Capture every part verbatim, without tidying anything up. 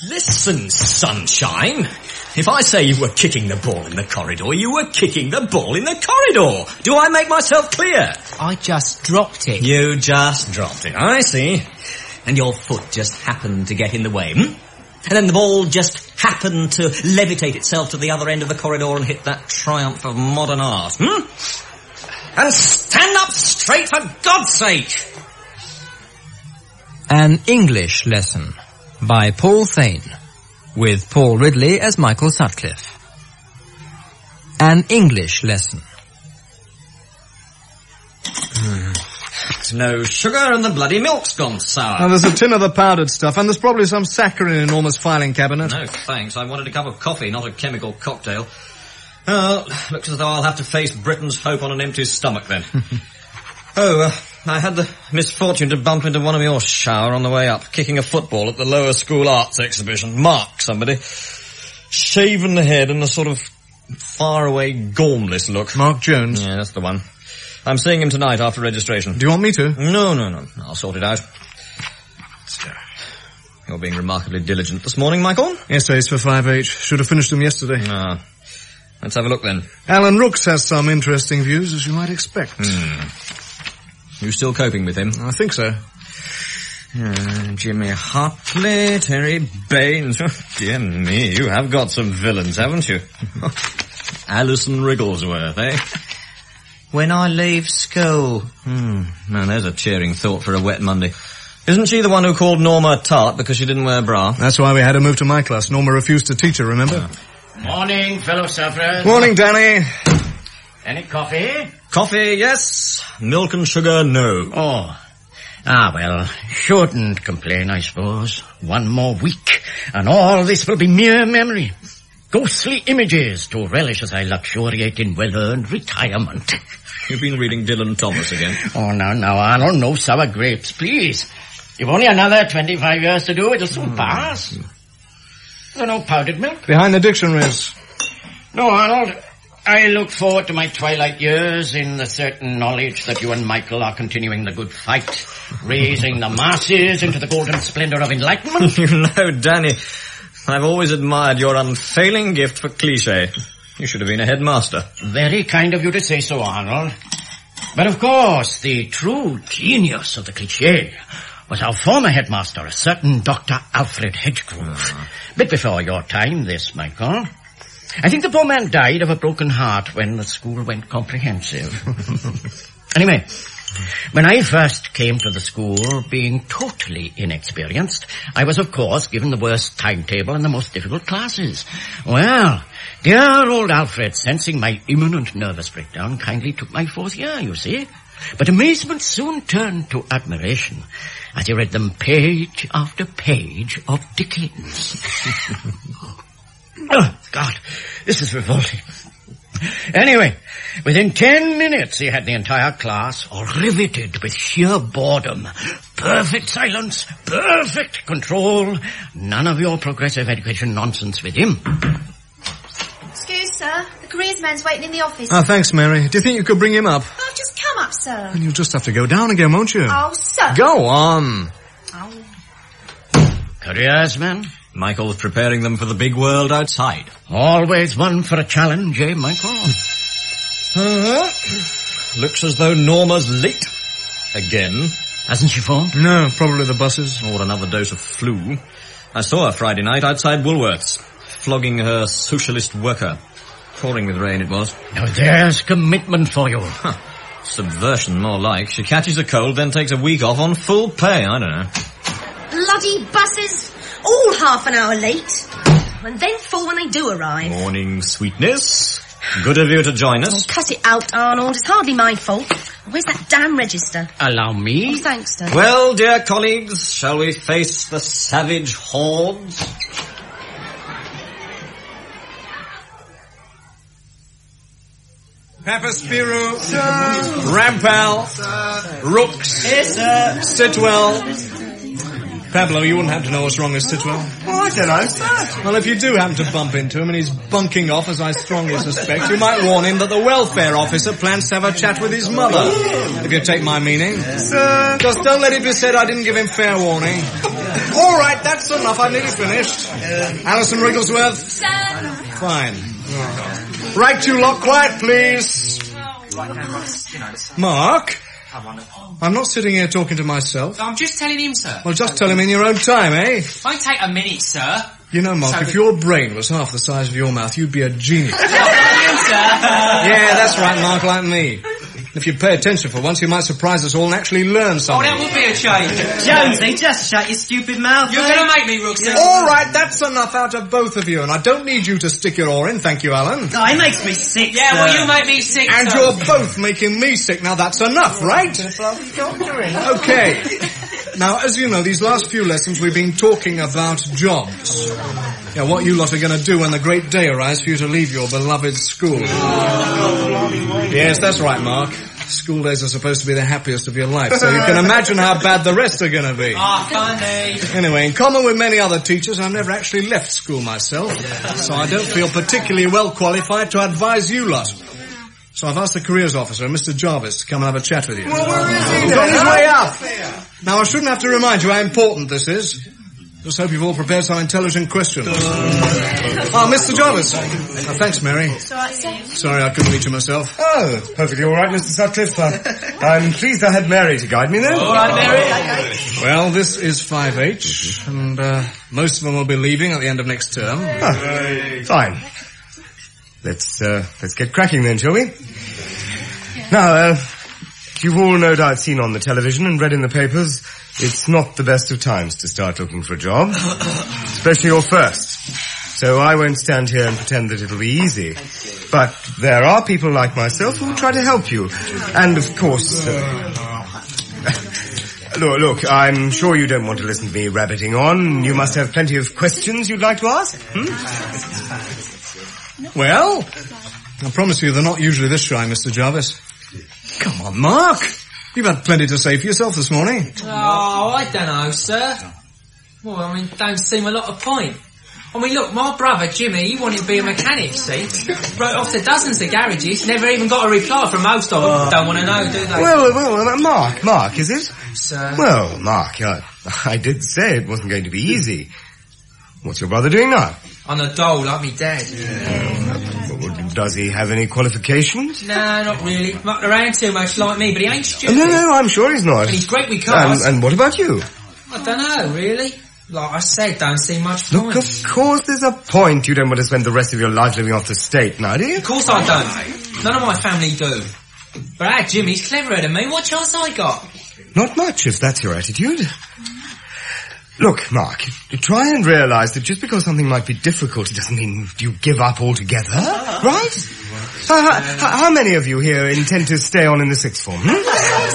Listen, sunshine. If I say you were kicking the ball in the corridor, you were kicking the ball in the corridor. Do I make myself clear? I just dropped it. You just dropped it, I see. And your foot just happened to get in the way, hmm? And then the ball just happened to levitate itself to the other end of the corridor and hit that triumph of modern art, hmm? And stand up straight, for God's sake! An English Lesson by Paul Thane, with Paul Ridley as Michael Sutcliffe. An English Lesson. Mm. No sugar and the bloody milk's gone sour. Now, there's a tin of the powdered stuff, and there's probably some saccharin in Norma's filing cabinet. No, thanks. I wanted a cup of coffee, not a chemical cocktail. Oh, looks as though I'll have to face Britain's hope on an empty stomach, then. oh, uh, I had the misfortune to bump into one of your shower on the way up, kicking a football at the lower school arts exhibition. Mark, somebody. Shaven head and a sort of far-away, gormless look. Mark Jones? Yeah, that's the one. I'm seeing him tonight after registration. Do you want me to? No, no, no. I'll sort it out. You're being remarkably diligent this morning, Michael. Essays for five H. Should have finished them yesterday. Ah. Let's have a look, then. Alan Rooks has some interesting views, as you might expect. Hmm. You still coping with him? I think so. Uh, Jimmy Hartley, Terry Baines. Dear me, you have got some villains, haven't you? Alison Wrigglesworth, eh? When I leave school. Hmm. Now, there's a cheering thought for a wet Monday. Isn't she the one who called Norma tart because she didn't wear a bra? That's why we had her move to my class. Norma refused to teach her, remember? Oh. Morning, fellow sufferers. Morning, Danny. Any coffee? Coffee, yes. Milk and sugar, no. Oh. Ah, well, shouldn't complain, I suppose. One more week, and all this will be mere memory. Ghostly images to relish as I luxuriate in well-earned retirement. You've been reading Dylan Thomas again. Oh, now, now, Arnold, no sour grapes, please. You've only another twenty-five years to do. It'll soon mm. pass. There no powdered milk? Behind the dictionaries. No, Arnold. I look forward to my twilight years in the certain knowledge that you and Michael are continuing the good fight, raising the masses into the golden splendor of enlightenment. You know, Danny, I've always admired your unfailing gift for cliché. You should have been a headmaster. Very kind of you to say so, Arnold. But of course, the true genius of the cliché was our former headmaster, a certain Doctor Alfred Hedgegrove. Uh. Bit before your time, this, Michael. I think the poor man died of a broken heart when the school went comprehensive. Anyway, when I first came to the school, being totally inexperienced, I was, of course, given the worst timetable and the most difficult classes. Well, dear old Alfred, sensing my imminent nervous breakdown, kindly took my fourth year, you see. But amazement soon turned to admiration as he read them page after page of Dickens. Oh, God, this is revolting. Anyway, within ten minutes he had the entire class all riveted with sheer boredom. Perfect silence, perfect control. None of your progressive education nonsense with him. Excuse, sir. The careers man's waiting in the office. Oh, thanks, Mary. Do you think you could bring him up? Oh, just come up, sir. And you'll just have to go down again, won't you? Oh, sir. Go on. Oh. Careers man? Michael's preparing them for the big world outside. Always one for a challenge, eh, Michael? Uh-huh. Looks as though Norma's late. Again. Hasn't she phoned? No, probably the buses. Or another dose of flu. I saw her Friday night outside Woolworths, flogging her socialist worker. Pouring with rain it was. Now there's commitment for you. Huh. Subversion, more like. She catches a cold, then takes a week off on full pay. I don't know. Bloody buses. All half an hour late. And then full when they do arrive. Morning, sweetness. Good of you to join us. Oh, cut it out, Arnold. It's hardly my fault. Where's that damn register? Allow me? Oh, thanks, sir. Well, dear colleagues, shall we face the savage hordes? Pepper Spiro. Sir. Rampal. Sir. Rooks. Yes, sir. Stitwell. Pablo, you wouldn't happen to know what's wrong with Stitwell? Oh, I don't know, sir. Well, if you do happen to bump into him and he's bunking off, as I strongly suspect, you might warn him that the welfare officer plans to have a chat with his mother, if you take my meaning. Sir. Just don't let it be said I didn't give him fair warning. All right, that's enough. I've nearly finished. Alison Wrigglesworth. Sir. Fine. Right, you lot, quiet, please. Mark? I'm not sitting here talking to myself. I'm just telling him, sir. Well, just tell him in your own time, eh? Might take a minute, sir. You know, Mark, So if the- your brain was half the size of your mouth, you'd be a genius. sir. Yeah, that's right, Mark, like me. If you pay attention for once, you might surprise us all and actually learn Oh, something. that would be a change. Jonesy, just shut your stupid mouth. You're mate. going to make me, Rookster. All right, that's enough out of both of you, and I don't need you to stick your oar in, thank you, Alan. Oh, he makes me sick, Yeah, sir. well, you make me sick, And sir. you're both making me sick. Now that's enough, right? Okay. Now, as you know, these last few lessons we've been talking about jobs. Yeah, what you lot are going to do when the great day arrives for you to leave your beloved school. Yes, that's right, Mark. School days are supposed to be the happiest of your life, so you can imagine how bad the rest are going to be. Ah, funny. Anyway, in common with many other teachers, I've never actually left school myself, so I don't feel particularly well qualified to advise you lot. So I've asked the careers officer, Mister Jarvis, to come and have a chat with you. Well, where is he? He's on his way up. Now, I shouldn't have to remind you how important this is. Just hope you've all prepared some intelligent questions. Oh, Mister Jarvis. Oh, thanks, Mary. It's all right, sir. Sorry I couldn't reach you myself. Oh, perfectly all right, Mister Sutcliffe. Uh, I'm pleased I had Mary to guide me then. All right, Mary. Well, this is five H, and uh, most of them will be leaving at the end of next term. Ah, fine. Let's, uh, let's get cracking then, shall we? Now, uh, you've all no doubt seen on the television and read in the papers, it's not the best of times to start looking for a job, especially your first. So I won't stand here and pretend that it'll be easy. But there are people like myself who will try to help you. And of course, uh, look, look, I'm sure you don't want to listen to me rabbiting on. You must have plenty of questions you'd like to ask. Hmm? Well, I promise you they're not usually this shy, Mister Jarvis. Come on, Mark. You've had plenty to say for yourself this morning. Oh, I don't know, sir. Well, I mean, don't seem a lot of point. I mean, look, my brother, Jimmy, he wanted to be a mechanic, see? Wrote off to dozens of garages, never even got a reply from most of them. Don't want to know, do they? Well, well, uh, Mark, Mark, is it? Sir. Well, Mark, uh, I did say it wasn't going to be easy. What's your brother doing now? On a dole like me dad. Does he have any qualifications? No, not really. Mucked around too much like me, but he ain't stupid. No, no, I'm sure he's not. And he's great with And, cars. and what about you? I don't know, really. Like I said, don't see much Look, point. of course there's a point. You don't want to spend the rest of your life living off the state now, do you? Of course I don't. None of my family do. But our Jimmy's cleverer than me. What chance I got? Not much, if that's your attitude. Look, Mark, try and realise that just because something might be difficult, it doesn't mean you give up altogether, right? Uh, how, how many of you here intend to stay on in the sixth form? Hmm?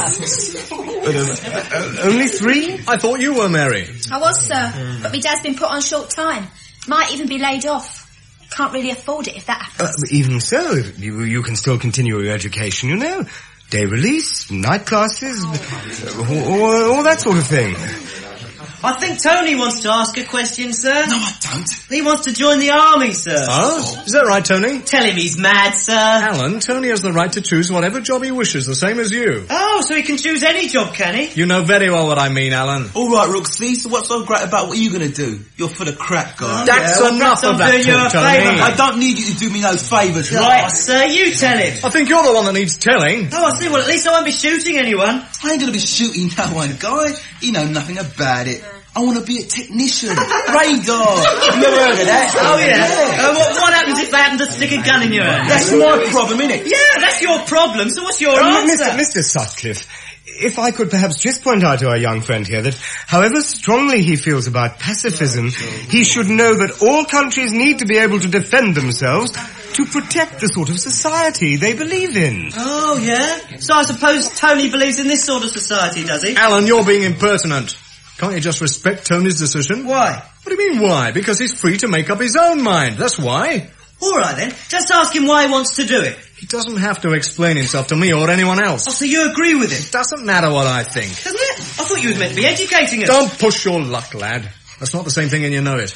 uh, uh, only three? I thought you were Mary. I was, sir. But my dad's been put on short time. Might even be laid off. Can't really afford it if that happens. Uh, even so, you, you can still continue your education, you know. Day release, night classes, uh, all, all that sort of thing. I think Tony wants to ask a question, sir. No, I don't. He wants to join the army, sir. Oh? Is that right, Tony? Tell him he's mad, sir. Alan, Tony has the right to choose whatever job he wishes, the same as you. Oh, so he can choose any job, can he? You know very well what I mean, Alan. All right, Rooksy, so what's so great about what you're going to do? You're full of crap, guy. That's well, enough perhaps of I'm that doing you a talk, Tony. favour. I don't need you to do me no favours, Right, right? sir, you tell him. I think you're the one that needs telling. Oh, I see. Well, at least I won't be shooting anyone. I ain't going to be shooting no one, guy. You know nothing about it. I want to be a technician. Radar. You never heard of that? Oh, yeah. Uh, what, what happens if they happen to stick a gun in your hand? That's my problem, innit? Yeah, that's your problem. So what's your Uh, answer? Mister Mister Sutcliffe, if I could perhaps just point out to our young friend here that however strongly he feels about pacifism, he should know that all countries need to be able to defend themselves to protect the sort of society they believe in. Oh, yeah? So I suppose Tony believes in this sort of society, does he? Alan, you're being impertinent. Can't you just respect Tony's decision? Why? What do you mean, why? Because he's free to make up his own mind. That's why. All right, then. Just ask him why he wants to do it. He doesn't have to explain himself to me or anyone else. Oh, so you agree with him? Doesn't matter what I think. Doesn't it? I thought you was meant to be educating us. Don't push your luck, lad. That's not the same thing and you know it.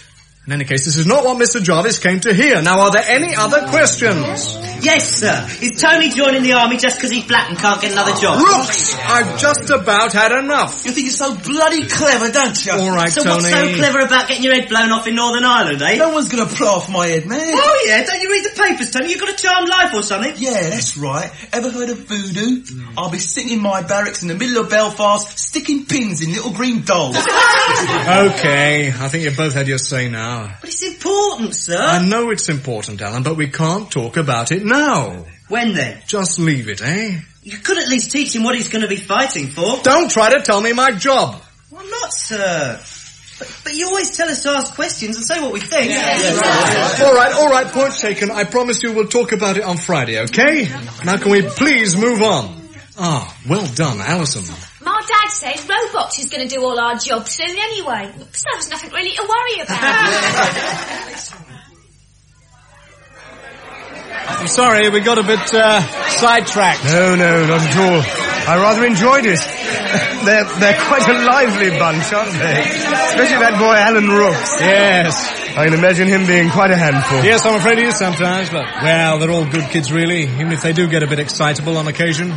In any case, this is not what Mister Jarvis came to hear. Now, are there any other questions? Yes, sir. Is Tony joining the army just because he's black and can't get another job? Rooks! I've just about had enough. You think you're so bloody clever, don't you? All right, So Tony. what's so clever about getting your head blown off in Northern Ireland, eh? No one's going to plough off my head, man. Oh, yeah? Don't you read the papers, Tony? You've got a charmed life or something? Yeah, that's right. Ever heard of voodoo? Mm. I'll be sitting in my barracks in the middle of Belfast, sticking pins in little green dolls. Okay, I think you've both had your say now. But it's important, sir. I know it's important, Alan, but we can't talk about it now. When then? Just leave it, eh? You could at least teach him what he's going to be fighting for. Don't try to tell me my job. Well, not, sir. But, but you always tell us to ask questions and say what we think. Yeah. Yeah. All right, all right, point taken. I promise you we'll talk about it on Friday, okay? Now can we please move on? Ah, well done, Alison. My dad says Robots is going to do all our jobs soon anyway. So there's nothing really to worry about. I'm sorry, we got a bit uh, sidetracked. No, no, not at all. I rather enjoyed it. They're, they're quite a lively bunch, aren't they? Especially that boy Alan Rooks. Yes. I can imagine him being quite a handful. Yes, I'm afraid he is sometimes, but, well, they're all good kids, really, even if they do get a bit excitable on occasion.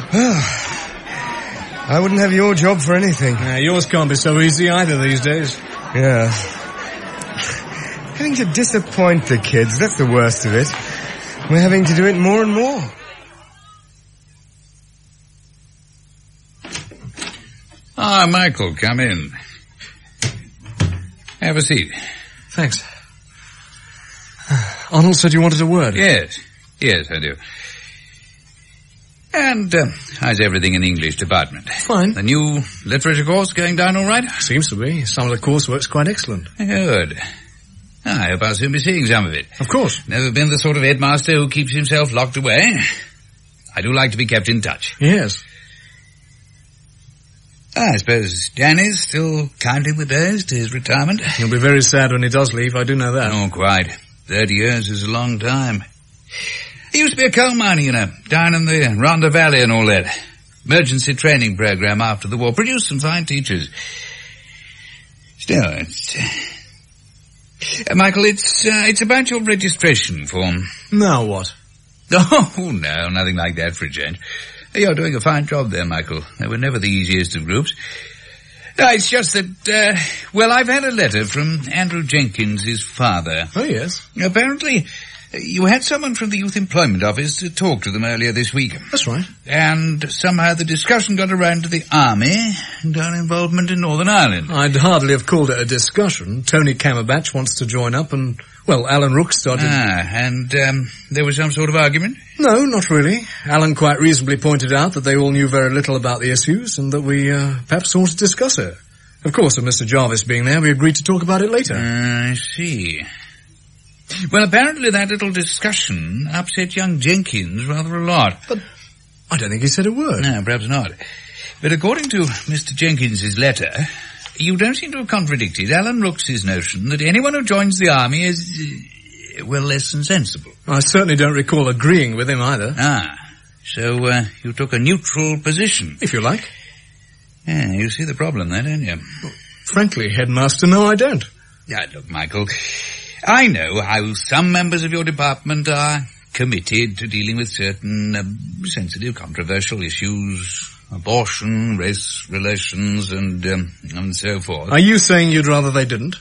I wouldn't have your job for anything. Uh, yours can't be so easy either these days. Yeah. Having to disappoint the kids, that's the worst of it. We're having to do it more and more. Ah, Michael, come in. Have a seat. Thanks. Arnold said you wanted a word. Yes, yes, I do. And uh, how's everything in the English department? Fine. The new literature course going down all right? Seems to be. Some of the coursework's quite excellent. Good. I hope I'll soon be seeing some of it. Of course. Never been the sort of headmaster who keeps himself locked away. I do like to be kept in touch. Yes. I suppose Danny's still counting the days to his retirement. He'll be very sad when he does leave, I do know that. Oh, quite. Thirty years is a long time. He used to be a coal miner, you know, down in the Rhondda Valley and all that. Emergency training program after the war. Produced some fine teachers. Still, it's... Uh, Michael, it's uh, it's about your registration form. Now what? Oh, no, nothing like that for a change. You're doing a fine job there, Michael. They were never the easiest of groups. No, it's just that, uh, well, I've had a letter from Andrew Jenkins, his father. Oh, yes. Apparently, you had someone from the Youth Employment Office to talk to them earlier this week. That's right. And somehow the discussion got around to the Army and our involvement in Northern Ireland. I'd hardly have called it a discussion. Tony Camerbatch wants to join up and, well, Alan Rooks started... Ah, and um, there was some sort of argument? No, not really. Alan quite reasonably pointed out that they all knew very little about the issues and that we uh, perhaps ought to discuss it. Of course, with Mister Jarvis being there, we agreed to talk about it later. Uh, I see. Well, apparently that little discussion upset young Jenkins rather a lot. But I don't think he said a word. No, perhaps not. But according to Mister Jenkins's letter, you don't seem to have contradicted Alan Rooks's notion that anyone who joins the army is, uh, well, less than sensible. I certainly don't recall agreeing with him either. Ah, so uh, you took a neutral position. If you like. Yeah, you see the problem there, don't you? Well, frankly, Headmaster, no, I don't. Yeah, look, Michael, I know how some members of your department are committed to dealing with certain uh, sensitive, controversial issues, abortion, race relations, and um, and so forth. Are you saying you'd rather they didn't?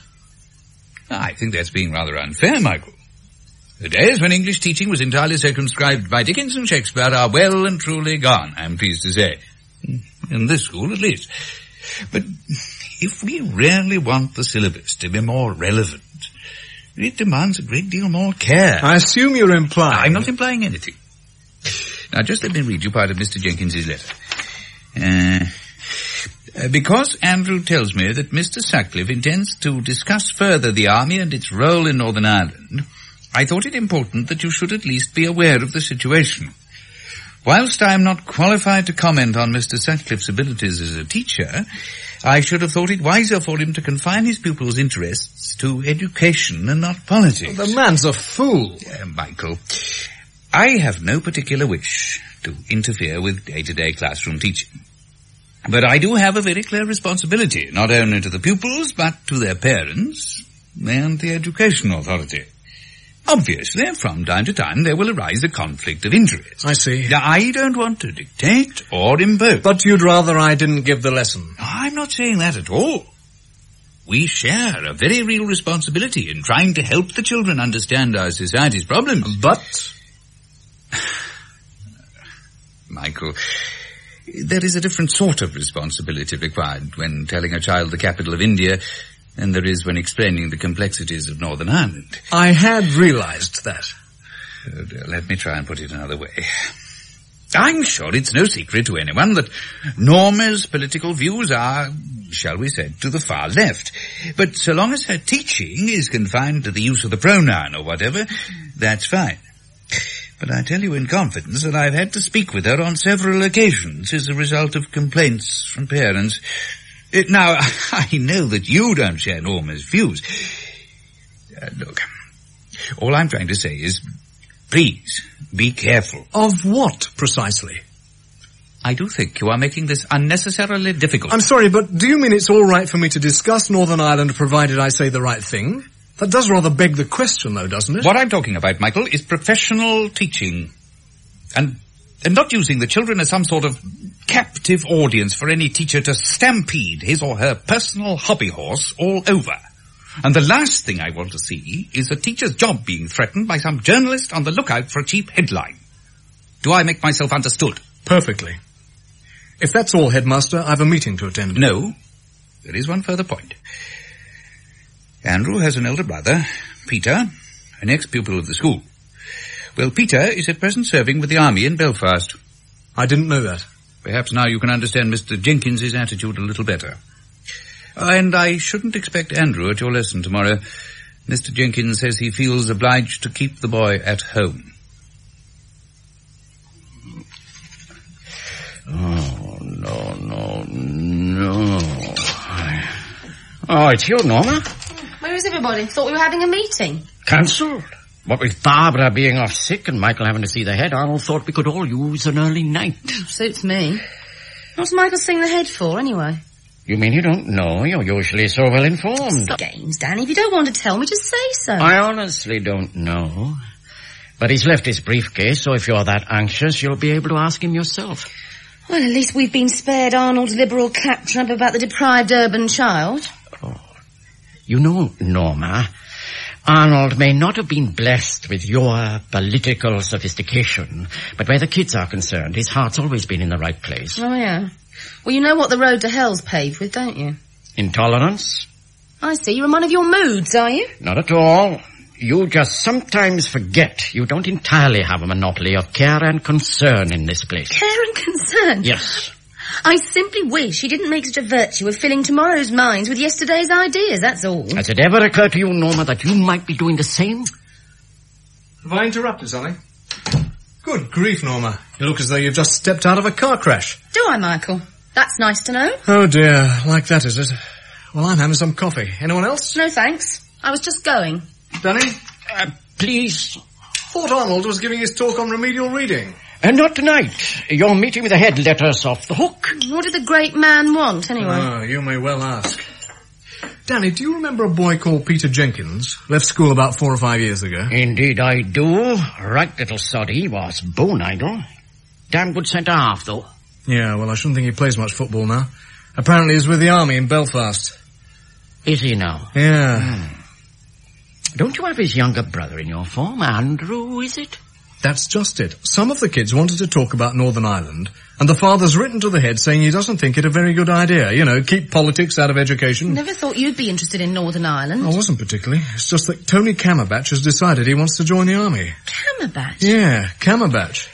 I think that's being rather unfair, Michael. The days when English teaching was entirely circumscribed by Dickens and Shakespeare are well and truly gone, I'm pleased to say. In this school, at least. But if we really want the syllabus to be more relevant, it demands a great deal more care. I assume you're implying... I'm not implying anything. Now, just let me read you part of Mister Jenkins's letter. Uh, uh, because Andrew tells me that Mister Sutcliffe intends to discuss further the army and its role in Northern Ireland, I thought it important that you should at least be aware of the situation. Whilst I am not qualified to comment on Mister Sutcliffe's abilities as a teacher, I should have thought it wiser for him to confine his pupils' interests to education and not politics. The man's a fool. Uh, Michael, I have no particular wish to interfere with day-to-day classroom teaching. But I do have a very clear responsibility, not only to the pupils, but to their parents, and the Education Authority. Obviously, from time to time, there will arise a conflict of interest. I see. Now, I don't want to dictate or impose. But you'd rather I didn't give the lesson? I'm not saying that at all. We share a very real responsibility in trying to help the children understand our society's problems. But? Michael, there is a different sort of responsibility required when telling a child the capital of India than there is when explaining the complexities of Northern Ireland. I had realized that. Oh dear, let me try and put it another way. I'm sure it's no secret to anyone that Norma's political views are, shall we say, to the far left. But so long as her teaching is confined to the use of the pronoun or whatever, that's fine. But I tell you in confidence that I've had to speak with her on several occasions as a result of complaints from parents. Uh, now, I know that you don't share Norma's views. Uh, look, all I'm trying to say is, please, be careful. Of what, precisely? I do think you are making this unnecessarily difficult. I'm sorry, but do you mean it's all right for me to discuss Northern Ireland provided I say the right thing? That does rather beg the question, though, doesn't it? What I'm talking about, Michael, is professional teaching. And, and not using the children as some sort of captive audience for any teacher to stampede his or her personal hobby horse all over. And the last thing I want to see is a teacher's job being threatened by some journalist on the lookout for a cheap headline. Do I make myself understood? Perfectly. If that's all, Headmaster, I've a meeting to attend. No. There is one further point. Andrew has an elder brother, Peter, an ex-pupil of the school. Well, Peter is at present serving with the army in Belfast. I didn't know that. Perhaps now you can understand Mister Jenkins's attitude a little better. And I shouldn't expect Andrew at your lesson tomorrow. Mister Jenkins says he feels obliged to keep the boy at home. Oh, no, no, no. Oh, it's you, Norma. Where is everybody? Thought we were having a meeting. Cancelled. What with Barbara being off sick and Michael having to see the head, Arnold thought we could all use an early night. Suits me. What's Michael seeing the head for, anyway? You mean you don't know? You're usually so well informed. Stop games, Danny. If you don't want to tell me, just say so. I honestly don't know. But he's left his briefcase, so if you're that anxious, you'll be able to ask him yourself. Well, at least we've been spared Arnold's liberal claptrap about the deprived urban child. Oh. You know, Norma, Arnold may not have been blessed with your political sophistication, but where the kids are concerned, his heart's always been in the right place. Oh, yeah. Well, you know what the road to hell's paved with, don't you? Intolerance? I see. You're in one of your moods, are you? Not at all. You just sometimes forget you don't entirely have a monopoly of care and concern in this place. Care and concern? Yes. I simply wish he didn't make such a virtue of filling tomorrow's minds with yesterday's ideas, that's all. Has it ever occurred to you, Norma, that you might be doing the same? Have I interrupted something? Good grief, Norma. You look as though you've just stepped out of a car crash. Do I, Michael? That's nice to know. Oh, dear. Like that, is it? Well, I'm having some coffee. Anyone else? No, thanks. I was just going. Danny? Uh, please. Thought Arnold was giving his talk on remedial reading. And not tonight. Your meeting with the head let us off the hook. What did the great man want, anyway? Oh, you may well ask. Danny, do you remember a boy called Peter Jenkins? Left school about four or five years ago. Indeed I do. Right little sod he was. Bone idle. Damn good centre-half, though. Yeah, well, I shouldn't think he plays much football now. Apparently he's with the army in Belfast. Is he now? Yeah. Hmm. Don't you have his younger brother in your form? Andrew, is it? That's just it. Some of the kids wanted to talk about Northern Ireland, and the father's written to the head saying he doesn't think it a very good idea. You know, keep politics out of education. Never thought you'd be interested in Northern Ireland. I wasn't particularly. It's just that Tony Camerbatch has decided he wants to join the army. Camerbatch? Yeah, Camerbatch.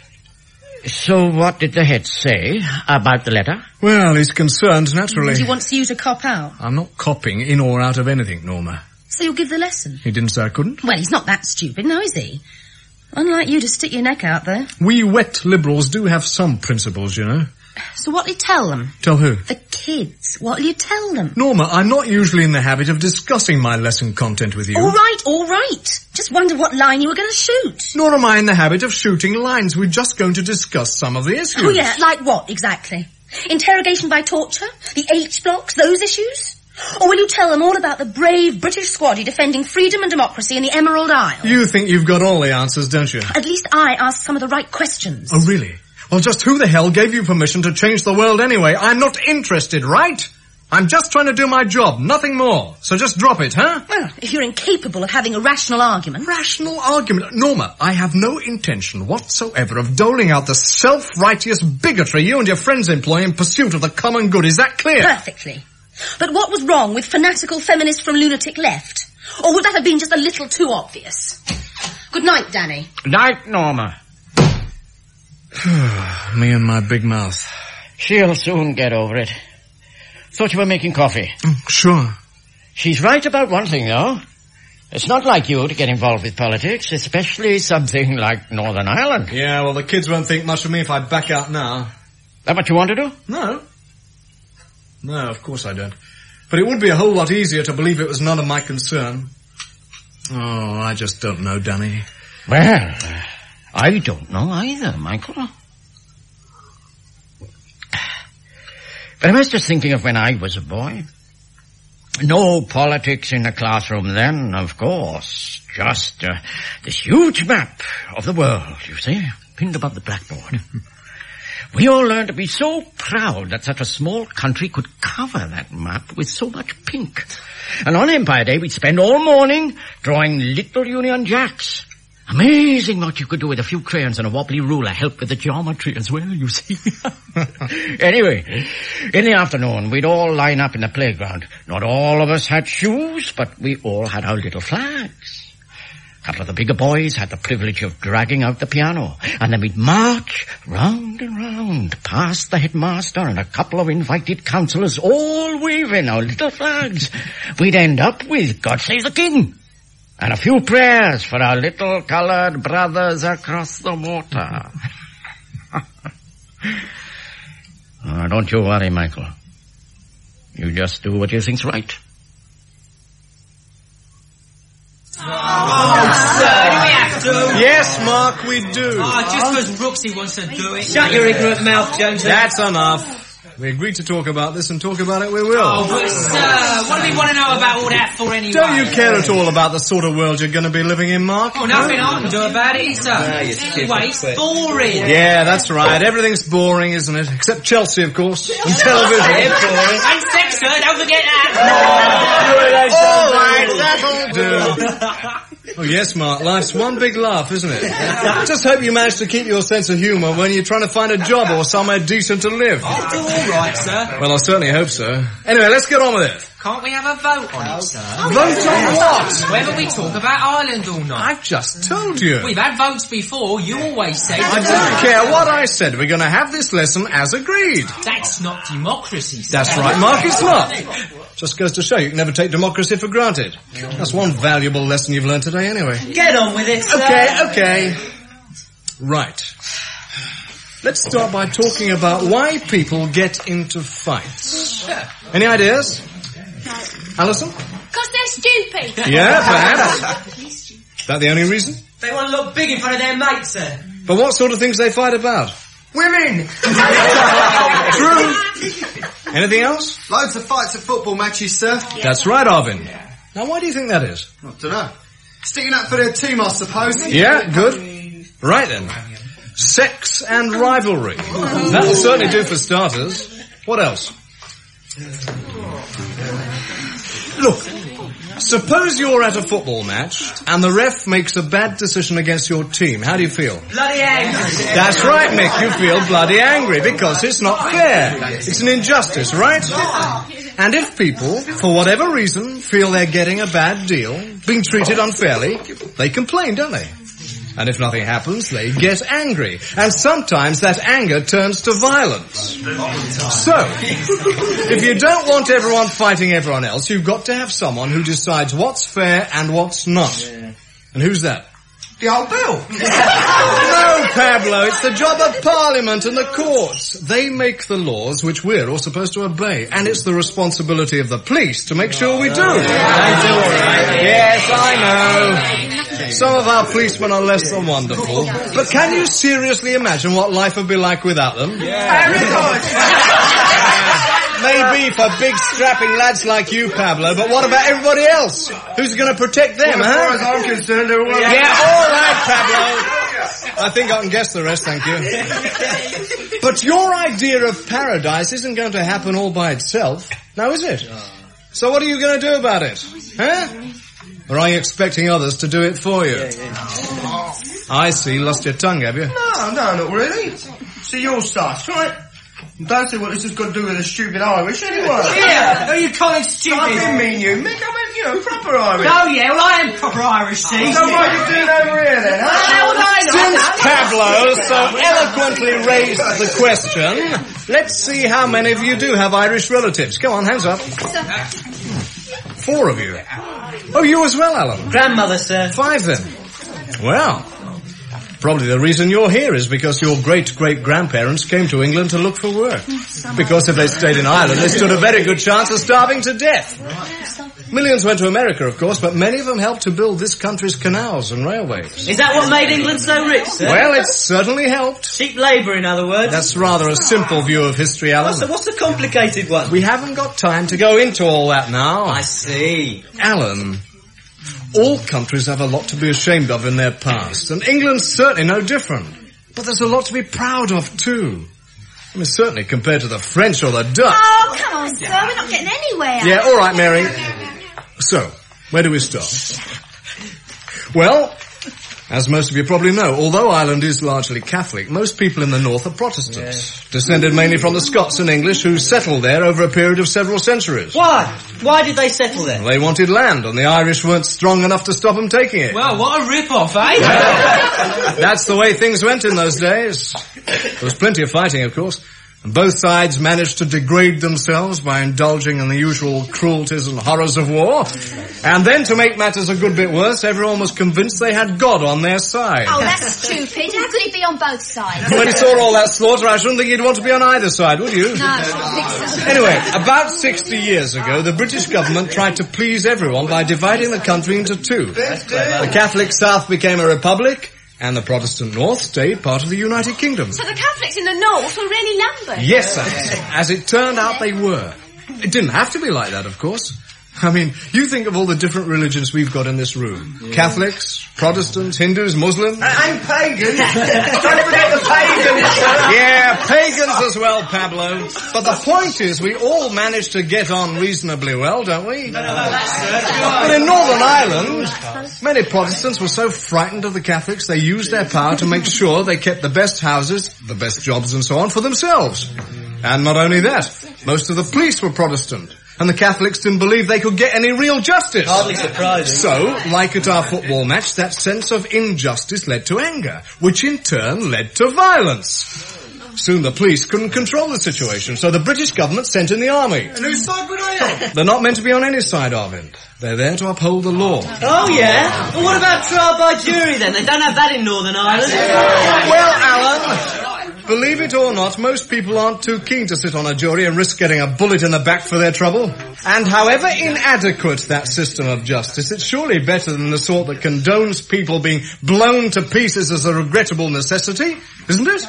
So what did the head say about the letter? Well, he's concerned, naturally. He wants you to cop out. I'm not copping in or out of anything, Norma. So you'll give the lesson? He didn't say I couldn't. Well, he's not that stupid, now is he? Unlike you to stick your neck out there. We wet liberals do have some principles, you know. So what'll you tell them? Tell who? The kids. What'll you tell them? Norma, I'm not usually in the habit of discussing my lesson content with you. All right, all right. Just wondered what line you were going to shoot. Nor am I in the habit of shooting lines. We're just going to discuss some of the issues. Oh, yeah, like what, exactly? Interrogation by torture? The H blocks, those issues? Or will you tell them all about the brave British squaddy defending freedom and democracy in the Emerald Isle? You think you've got all the answers, don't you? At least I asked some of the right questions. Oh, really? Well, just who the hell gave you permission to change the world anyway? I'm not interested, right? I'm just trying to do my job, nothing more. So just drop it, huh? Well, if you're incapable of having a rational argument... Rational argument? Norma, I have no intention whatsoever of doling out the self-righteous bigotry you and your friends employ in pursuit of the common good. Is that clear? Perfectly. But what was wrong with fanatical feminists from lunatic left? Or would that have been just a little too obvious? Good night, Danny. Night, Norma. Me and my big mouth. She'll soon get over it. Thought you were making coffee. Mm, sure. She's right about one thing, though. It's not like you to get involved with politics, especially something like Northern Ireland. Yeah, well, the kids won't think much of me if I back out now. That what you want to do? No. No, of course I don't. But it would be a whole lot easier to believe it was none of my concern. Oh, I just don't know, Danny. Well, I don't know either, Michael. But I was just thinking of when I was a boy. No politics in the classroom then, of course. Just uh, this huge map of the world, you see, pinned above the blackboard. We all learned to be so proud that such a small country could cover that map with so much pink. And on Empire Day, we'd spend all morning drawing little Union Jacks. Amazing what you could do with a few crayons and a wobbly ruler, help with the geometry as well, you see. Anyway, in the afternoon, we'd all line up in the playground. Not all of us had shoes, but we all had our little flags. A couple of the bigger boys had the privilege of dragging out the piano, and then we'd march round and round past the headmaster and a couple of invited councillors, all waving our little flags. We'd end up with God Save the King. And a few prayers for our little coloured brothers across the water. Oh, don't you worry, Michael. You just do what you think's right. Oh, sir, do we have to? Yes, Mark, we do. Oh, just because Brooksy wants to do it. Shut your ignorant mouth, Jonesy. That's enough. We agreed to talk about this and talk about it we will. Oh, but sir, what do we want to know about all that for anyway? Don't you care at all about the sort of world you're going to be living in, Mark? Oh, nothing I can do about it, sir. Anyway, it's boring. Yeah, that's right. Everything's boring, isn't it? Except Chelsea, of course. And television. And sex, sir, don't forget that. All right, that'll do. Oh, yes, Mark, life's one big laugh, isn't it? Just hope you manage to keep your sense of humour when you're trying to find a job or somewhere decent to live. I'll do all right, sir. Well, I certainly hope so. Anyway, let's get on with it. Can't we have a vote on it, sir? Vote on what? Whether we talk about Ireland or not. I've just told you. We've had votes before. You always say... I don't care what I said. We're going to have this lesson as agreed. That's not democracy, sir. That's right, Mark, it's not. Just goes to show you can never take democracy for granted. That's one valuable lesson you've learned today anyway. Get on with it, sir. Okay, okay. Right. Let's start by talking about why people get into fights. Any ideas? Alison? Because they're stupid. Yeah, perhaps. Is that the only reason? They want to look big in front of their mates, sir. But what sort of things do they fight about? Women! True. Anything else? Loads of fights at football matches, sir. That's right, Arvin. Now, why do you think that is? I don't know. Sticking up for their team, I suppose. Yeah, good. Right then. Sex and rivalry. That'll certainly do for starters. What else? Look, suppose you're at a football match and the ref makes a bad decision against your team. How do you feel? Bloody angry. That's right, Mick. You feel bloody angry because it's not fair. It's an injustice, right? And if people, for whatever reason, feel they're getting a bad deal, being treated unfairly, they complain, don't they? And if nothing happens, they get angry. And sometimes that anger turns to violence. So, if you don't want everyone fighting everyone else, you've got to have someone who decides what's fair and what's not. And who's that? The old Bill. No, Pablo, it's the job of Parliament and the courts. They make the laws which we're all supposed to obey. And it's the responsibility of the police to make sure we do. They do all right. Yes, I know. Some of our policemen are less than wonderful. But can you seriously imagine what life would be like without them? Yeah. Very good. may be for big strapping lads like you, Pablo, but what about everybody else? Who's going to protect them, well, huh? As far as I'm concerned, they're all... Yeah, yeah, all right, Pablo. I think I can guess the rest, thank you. But your idea of paradise isn't going to happen all by itself, now is it? So what are you going to do about it? Huh? Or are you expecting others to do it for you? Yeah, yeah. I see, lost your tongue, have you? No, no, not really. See your stuff, right? Don't see what this has got to do with the stupid Irish anyway. Yeah, are you calling stupid? I didn't mean you, Mick. I meant, you know, proper Irish. Oh, yeah, well, I am proper Irish, see? So what are you doing over here, then, huh? Since Pablo so eloquently raised the question, let's see how many of you do have Irish relatives. Come on, hands up. Four of you. Oh, you as well, Alan? Grandmother, sir. Five, then. Well, probably the reason you're here is because your great-great-grandparents came to England to look for work. Because if they stayed in Ireland, they stood a very good chance of starving to death. Millions went to America, of course, but many of them helped to build this country's canals and railways. Is that what made England so rich, sir? Well, it certainly helped. Cheap labour, in other words. That's rather a simple view of history, Alan. Oh, so what's the complicated one? We haven't got time to go into all that now. I see. Alan, all countries have a lot to be ashamed of in their past, and England's certainly no different. But there's a lot to be proud of, too. I mean, certainly compared to the French or the Dutch. Oh, come on, sir, we're not getting anywhere. Yeah, all right, Mary. So, where do we start? Well, as most of you probably know, although Ireland is largely Catholic, most people in the north are Protestants, yeah. descended mainly from the Scots and English who settled there over a period of several centuries. Why? Why did they settle there? Well, they wanted land, and the Irish weren't strong enough to stop them taking it. Well, what a rip-off, eh? Well, that's the way things went in those days. There was plenty of fighting, of course. And both sides managed to degrade themselves by indulging in the usual cruelties and horrors of war. And then, to make matters a good bit worse, everyone was convinced they had God on their side. Oh, that's stupid. How could he be on both sides? When he saw all that slaughter, I shouldn't think he'd want to be on either side, would you? No, I don't think so. Anyway, about sixty years ago, the British government tried to please everyone by dividing the country into two. The Catholic South became a republic, and the Protestant North stayed part of the United Kingdom. So the Catholics in the North were really lumbered? Yes, sir. As it turned out, they were. It didn't have to be like that, of course. I mean, you think of all the different religions we've got in this room. Yeah. Catholics, Protestants, Hindus, Muslims. And pagans. Don't forget the pagans. Yeah, pagans as well, Pablo. But the point is, we all managed to get on reasonably well, don't we? But in Northern Ireland, many Protestants were so frightened of the Catholics, they used their power to make sure they kept the best houses, the best jobs and so on for themselves. And not only that, most of the police were Protestant. And the Catholics didn't believe they could get any real justice. Hardly surprising. So, like at our football match, that sense of injustice led to anger, which in turn led to violence. Soon the police couldn't control the situation, so the British government sent in the army. And whose side were they on? They're not meant to be on any side of it. They're there to uphold the law. Oh, yeah? Well, what about trial by jury, then? They don't have that in Northern Ireland. Well, Alan, believe it or not, most people aren't too keen to sit on a jury and risk getting a bullet in the back for their trouble. And however inadequate that system of justice, it's surely better than the sort that condones people being blown to pieces as a regrettable necessity, isn't it?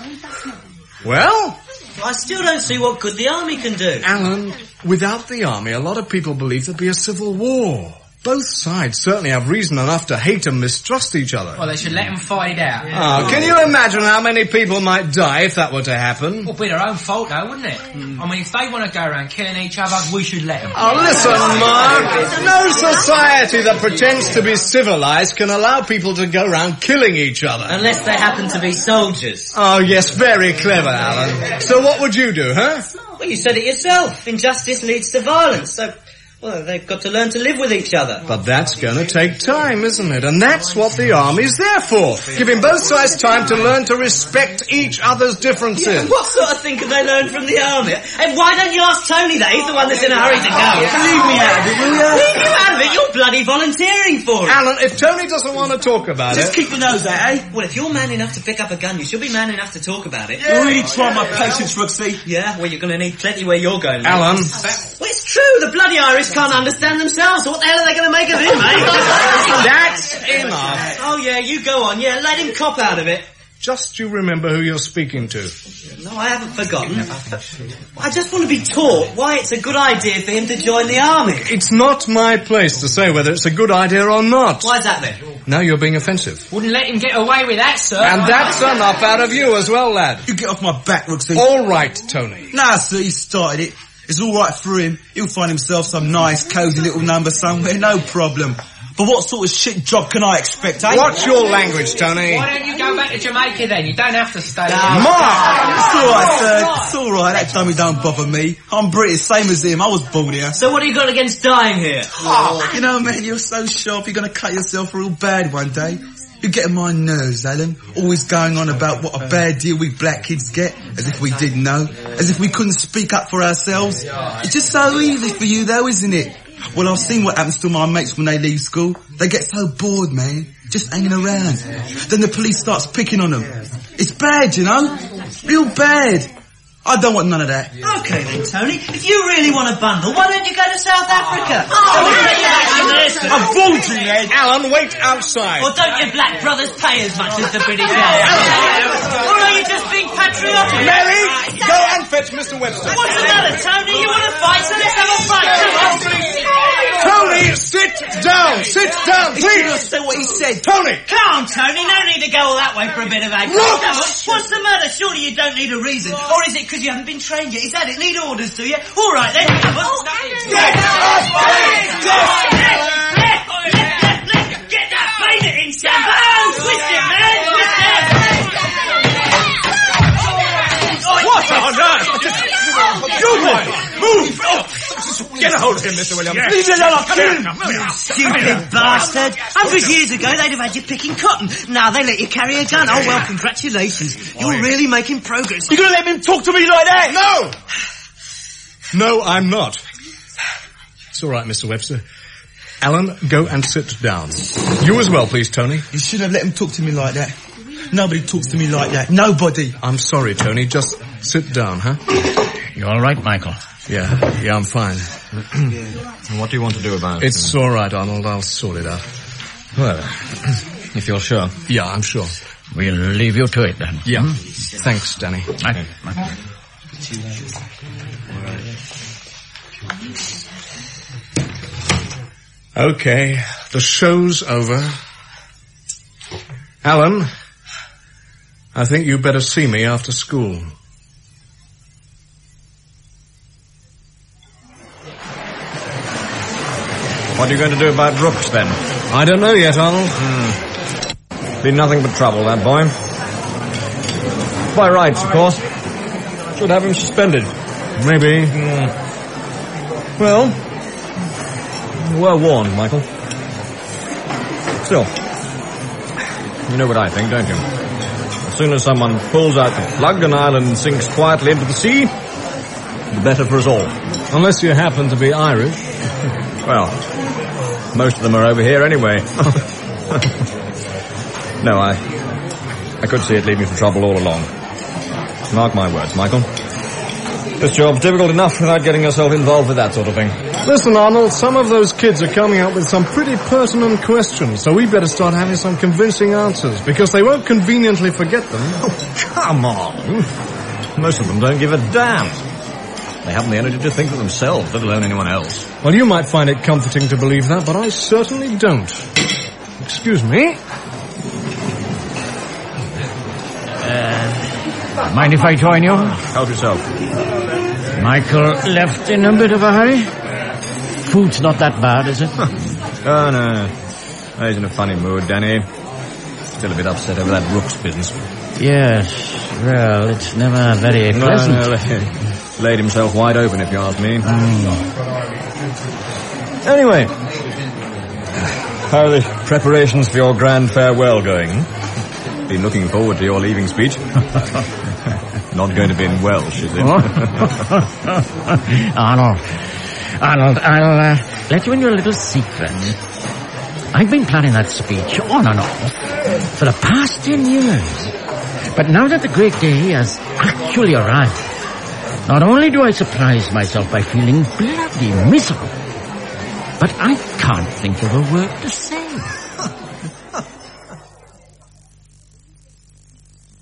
Well, I still don't see what good the army can do. Alan, without the army, a lot of people believe there'd be a civil war. Both sides certainly have reason enough to hate and mistrust each other. Well, they should let them fight it out. Oh, can you imagine how many people might die if that were to happen? Well, it'd be their own fault, though, wouldn't it? Mm. I mean, if they want to go around killing each other, we should let them. Oh, listen, Mark. No society that pretends to be civilized can allow people to go around killing each other. Unless they happen to be soldiers. Oh, yes, very clever, Alan. So what would you do, huh? Well, you said it yourself. Injustice leads to violence, so... Well, they've got to learn to live with each other. But that's going to take time, isn't it? And that's what the army's there for. Giving both sides time to learn to respect each other's differences. Yeah, what sort of thing can they learn from the army? And why don't you ask Tony that? He's the one that's in a hurry to go. Leave me out of it, will you? Leave you out of it? You're bloody volunteering for it. Alan, if Tony doesn't want to talk about Just it... Just keep your nose out, eh? Well, if you're man enough to pick up a gun, you should be man enough to talk about it. Yeah. Really try my patience, Ruxy. Yeah, well, you're going to need plenty where you're going. Alan. Well, it's true. The bloody Irish can't understand themselves. So what the hell are they going to make of him, mate? That's enough. Oh, yeah, you go on. Yeah, let him cop out of it. just you remember who you're speaking to. No, I haven't forgotten. I just want to be taught why it's a good idea for him to join the army. It's not my place to say whether it's a good idea or not. Why's that then? Now you're being offensive. Wouldn't let him get away with that, sir. And that's enough out of you as well, lad. You get off my back, Rooksy. All right, Tony. Nah, sir, he started it. It's all right for him. He'll find himself some nice, cosy little number somewhere, no problem. But what sort of shit job can I expect, eh? Watch your language, Tony. Why don't you go back to Jamaica then? You don't have to stay here. Mark! It's all right, sir. It's all right. That dummy don't bother me. I'm British, same as him. I was born here. So what have you got against dying here? Oh, you know, man, you're so sharp. You're going to cut yourself real bad one day. You're getting my nerves, Alan. Always going on about what a bad deal we black kids get, as if we didn't know, as if we couldn't speak up for ourselves. It's just so easy for you, though, isn't it? Well, I've seen what happens to my mates when they leave school. They get so bored, man, just hanging around. Then the police starts picking on them. It's bad, you know? Real bad. I don't want none of that. Okay then, Tony. If you really want a bundle, why don't you go to South Africa? Oh, I'm bulging, Ed. Alan, wait outside. Or don't your black brothers pay as much as the British Air? Or are you just being patriotic? Mary, go and fetch Mister Webster. What's the matter, Tony? You want to fight, so let's have a fight. Tony, sit down. Sit down, please. Say what he said. Tony. Come on, Tony. No need to go all that way for a bit of action. What's the matter? Surely you don't need a reason. Or is it because you haven't been trained yet? Is that it? Need orders, do you? All right, then. Come on. Get up! Get that fader in, Sam. Oh, twist it, man. Twist it. What on earth? You boy, move! Oh, get a hold of him, Mister Williams. Yes. Leave me alone. Come in. You stupid bastard. Hundred years ago, they'd have had you picking cotton. Now they let you carry a gun. Oh, well, congratulations. You're really making progress. You're going to let him talk to me like that? No! No, I'm not. It's all right, Mister Webster. Alan, go and sit down. You as well, please, Tony. You shouldn't have let him talk to me like that. Nobody talks to me like that. Nobody. I'm sorry, Tony. Just sit down, huh? You all right, Michael? Yeah, yeah, I'm fine. What do you want to do about it? It's all right, Arnold. I'll sort it out. Well, if you're sure. Yeah, I'm sure. We'll leave you to it, then. Yeah. Hmm? Thanks, Danny. Okay. Okay, the show's over. Alan, I think you better see me after school. What are you going to do about Brooks, then? I don't know yet, Arnold. Hmm. Been nothing but trouble, that boy. By rights, of course. Should have him suspended. Maybe. Mm. Well, you were warned, Michael. Still, you know what I think, don't you? As soon as someone pulls out the plug, an island sinks quietly into the sea, the better for us all. Unless you happen to be Irish. Well, most of them are over here anyway. No, I... I could see it leading to trouble all along. Mark my words, Michael. This job's difficult enough without getting yourself involved with that sort of thing. Listen, Arnold, some of those kids are coming up with some pretty pertinent questions, so we better start having some convincing answers, because they won't conveniently forget them. Oh, come on. Most of them don't give a damn. They haven't the energy to think for themselves, let alone anyone else. Well, you might find it comforting to believe that, but I certainly don't. Excuse me? Uh, mind if I join you? Help yourself. Michael left in a bit of a hurry. Food's not that bad, is it? Oh, no. He's in a funny mood, Danny. Still a bit upset over that Brooks business. Yes. Well, it's never very pleasant. No, no, laid himself wide open, if you ask me. Mm. Anyway, how are the preparations for your grand farewell going? Been looking forward to your leaving speech. Not going to be in Welsh, is it? Arnold, Arnold, I'll uh, let you in your little secret. I've been planning that speech on and off for the past ten years. But now that the great day has actually arrived, not only do I surprise myself by feeling bloody miserable, but I can't think of a word to say.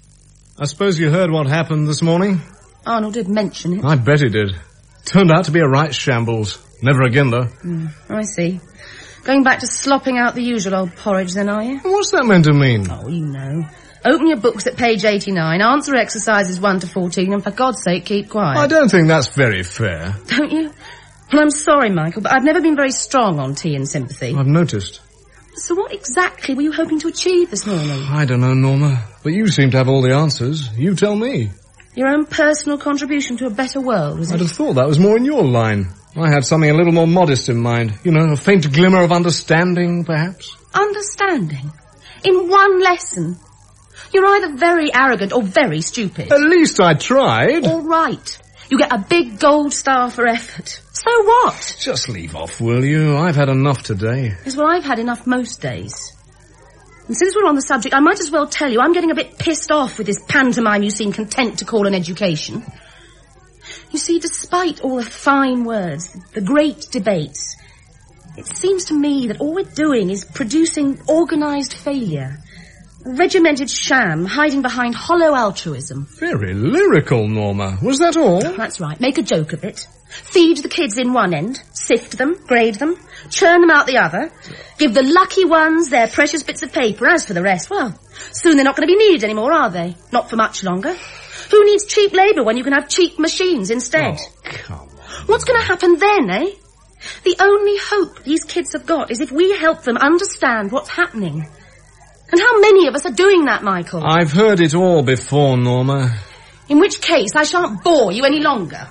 I suppose you heard what happened this morning? Arnold did mention it. I bet he did. Turned out to be a right shambles. Never again, though. Mm, I see. Going back to slopping out the usual old porridge, then, are you? What's that meant to mean? Oh, you know. Open your books at page eighty-nine, answer exercises one to fourteen, and for God's sake, keep quiet. I don't think that's very fair. Don't you? Well, I'm sorry, Michael, but I've never been very strong on tea and sympathy. I've noticed. So what exactly were you hoping to achieve this morning? I don't know, Norma, but you seem to have all the answers. You tell me. Your own personal contribution to a better world, was it? I'd have thought that was more in your line. I had something a little more modest in mind. You know, a faint glimmer of understanding, perhaps. Understanding? In one lesson? You're either very arrogant or very stupid. At least I tried. All right. You get a big gold star for effort. So what? Just leave off, will you? I've had enough today. Yes, well, I've had enough most days. And since we're on the subject, I might as well tell you I'm getting a bit pissed off with this pantomime you seem content to call an education. You see, despite all the fine words, the great debates, it seems to me that all we're doing is producing organised failure. A regimented sham hiding behind hollow altruism. Very lyrical, Norma. Was that all? That's right. Make a joke of it. Feed the kids in one end, sift them, grade them, churn them out the other, give the lucky ones their precious bits of paper. As for the rest, well, soon they're not going to be needed anymore, are they? Not for much longer. Who needs cheap labour when you can have cheap machines instead? Oh, come on. What's going to happen then, eh? The only hope these kids have got is if we help them understand what's happening. And how many of us are doing that, Michael? I've heard it all before, Norma. In which case, I shan't bore you any longer.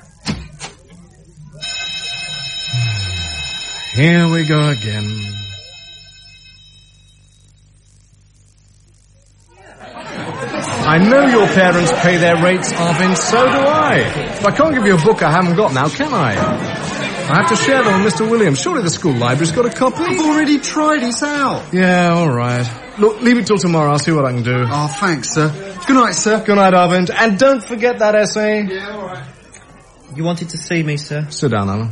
Here we go again. I know your parents pay their rates, Arvin, so do I. But I can't give you a book I haven't got now, can I? I have to share them with Mister Williams. Surely the school library's got a copy. I've already tried it out. Yeah, all right. Look, leave it till tomorrow. I'll see what I can do. Oh, thanks, sir. Good night, sir. Good night, Arvind. And don't forget that essay. Yeah, all right. You wanted to see me, sir? Sit down, Alan.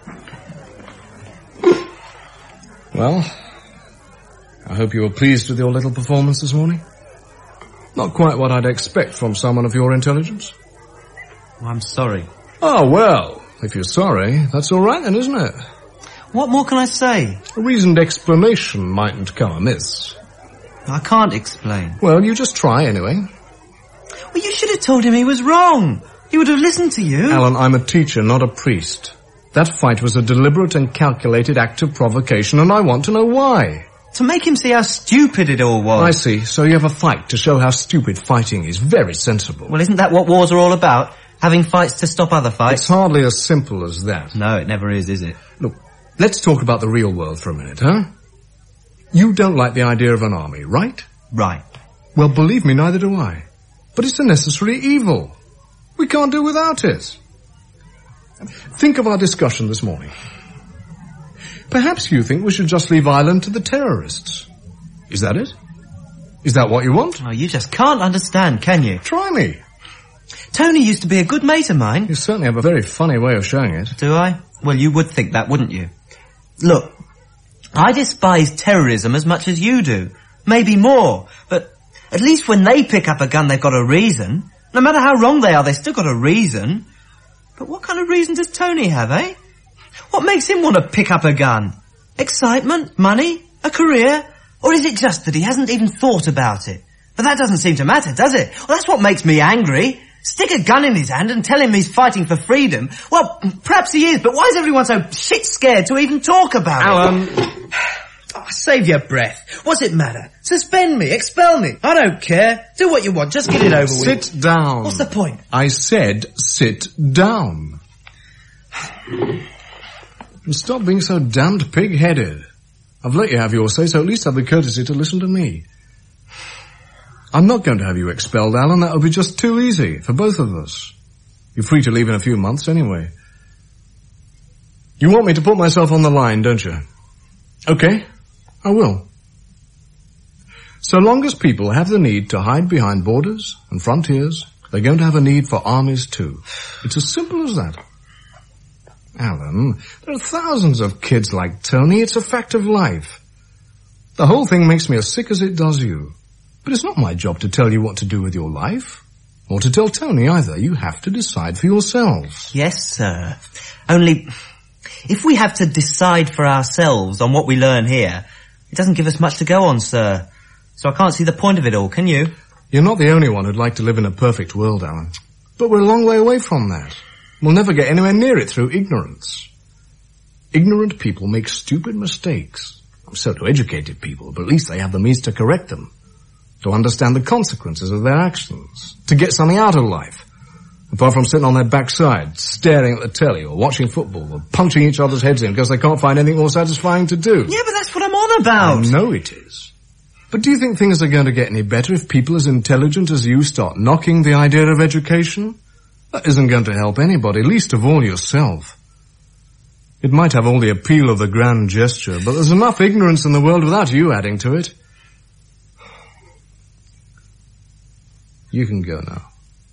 Well, I hope you were pleased with your little performance this morning. Not quite what I'd expect from someone of your intelligence. Well, I'm sorry. Oh, well, if you're sorry, that's all right then, isn't it? What more can I say? A reasoned explanation mightn't come amiss. I can't explain. Well, you just try anyway. Well, you should have told him he was wrong. He would have listened to you. Alan, I'm a teacher, not a priest. That fight was a deliberate and calculated act of provocation, and I want to know why. To make him see how stupid it all was. I see. So you have a fight to show how stupid fighting is. Very sensible. Well, isn't that what wars are all about? Having fights to stop other fights? It's hardly as simple as that. No, it never is, is it? Look, let's talk about the real world for a minute, huh? You don't like the idea of an army, right? Right. Well, believe me, neither do I. But it's a necessary evil. We can't do without it. Think of our discussion this morning. Perhaps you think we should just leave Ireland to the terrorists. Is that it? Is that what you want? Oh, you just can't understand, can you? Try me. Tony used to be a good mate of mine. You certainly have a very funny way of showing it. Do I? Well, you would think that, wouldn't you? Look, I despise terrorism as much as you do. Maybe more. But at least when they pick up a gun, they've got a reason. No matter how wrong they are, they've still got a reason. But what kind of reason does Tony have, eh? What makes him want to pick up a gun? Excitement? Money? A career? Or is it just that he hasn't even thought about it? But that doesn't seem to matter, does it? Well, that's what makes me angry. Stick a gun in his hand and tell him he's fighting for freedom. Well, perhaps he is, but why is everyone so shit scared to even talk about Alan. it? Alan! Oh, save your breath. What's it matter? Suspend me, expel me. I don't care. Do what you want, just get it over with. Sit down. What's the point? I said sit down. And stop being so damned pig-headed. I've let you have your say, so at least have the courtesy to listen to me. I'm not going to have you expelled, Alan. That would be just too easy for both of us. You're free to leave in a few months anyway. You want me to put myself on the line, don't you? Okay, I will. So long as people have the need to hide behind borders and frontiers, they're going to have a need for armies too. It's as simple as that. Alan, there are thousands of kids like Tony. It's a fact of life. The whole thing makes me as sick as it does you. But it's not my job to tell you what to do with your life. or to tell Tony either. You have to decide for yourselves. Yes, sir. Only, if we have to decide for ourselves on what we learn here, it doesn't give us much to go on, sir. So I can't see the point of it all, can you? You're not the only one who'd like to live in a perfect world, Alan. But we're a long way away from that. We'll never get anywhere near it through ignorance. Ignorant people make stupid mistakes. So do educated people, but at least they have the means to correct them, to understand the consequences of their actions, to get something out of life, apart from sitting on their backside, staring at the telly, or watching football, or punching each other's heads in because they can't find anything more satisfying to do. Yeah, but that's what I'm on about. I know it is. But do you think things are going to get any better if people as intelligent as you start knocking the idea of education? That isn't going to help anybody, least of all yourself. It might have all the appeal of the grand gesture, but there's enough ignorance in the world without you adding to it. You can go now.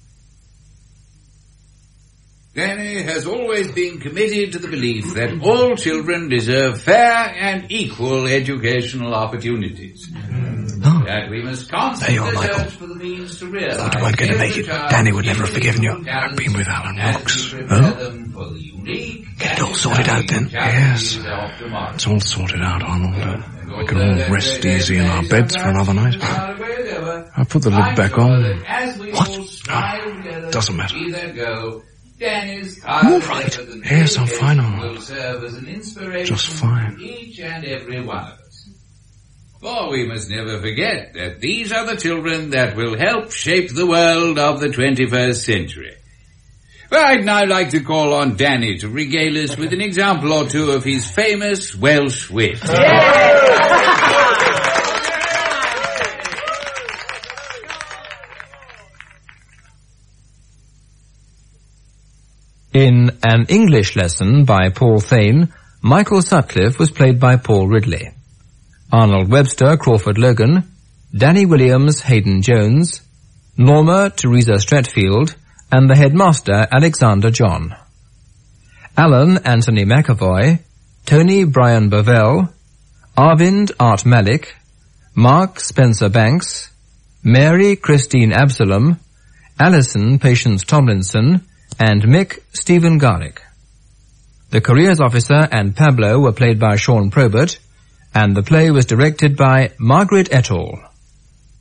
Danny has always been committed to the belief that all children deserve fair and equal educational opportunities. Oh. That we must constantly There you are, Michael. search for the means to realize. Thought you weren't going to make it. Danny would never have forgiven you. I've been with Alan Knox. Oh? Get it all sorted out then? Yes. It's all sorted out, Arnold. We can all rest easy in our beds for another night. I put the lid back on. What? No, doesn't matter. I'm all right. Yes, I'm fine, Arnold. Just fine. Each and every one of us. For we must never forget that these are the children that will help shape the world of the twenty-first century. Well, I'd now like to call on Danny to regale us with an example or two of his famous Welsh wit. In An English Lesson by Paul Thane, Michael Sutcliffe was played by Paul Ridley. Arnold Webster, Crawford Logan, Danny Williams, Hayden Jones, Norma, Teresa Stratfield, and the headmaster, Alexander John. Alan, Anthony McAvoy, Tony, Brian Bovell, Arvind, Art Malik, Mark, Spencer Banks, Mary, Christine Absalom, Alison, Patience Tomlinson, and Mick, Stephen Garlick. The careers officer and Pablo were played by Sean Probert, and the play was directed by Margaret et al.